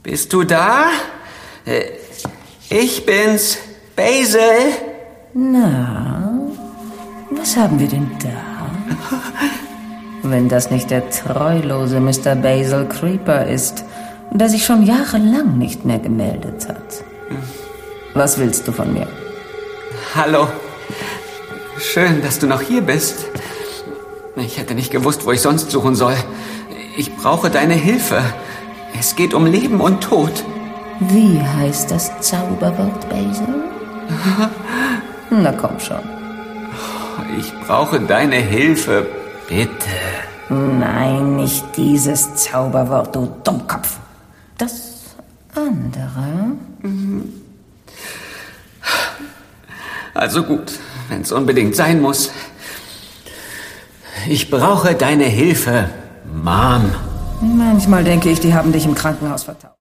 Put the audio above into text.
Bist du da? Ich bin's, Basil. Na, was haben wir denn da? Wenn das nicht der treulose Mr. Basil Creeper ist, der sich schon jahrelang nicht mehr gemeldet hat. Was willst du von mir? Hallo. Schön, dass du noch hier bist. Ich hätte nicht gewusst, wo ich sonst suchen soll. Ich brauche deine Hilfe. Es geht um Leben und Tod. Wie heißt das Zauberwort, Basil? Na komm schon. Ich brauche deine Hilfe, bitte. Nein, nicht dieses Zauberwort, du Dummkopf. Das andere? Also gut, wenn es unbedingt sein muss. Ich brauche deine Hilfe, Mom. Manchmal denke ich, die haben dich im Krankenhaus vertaucht.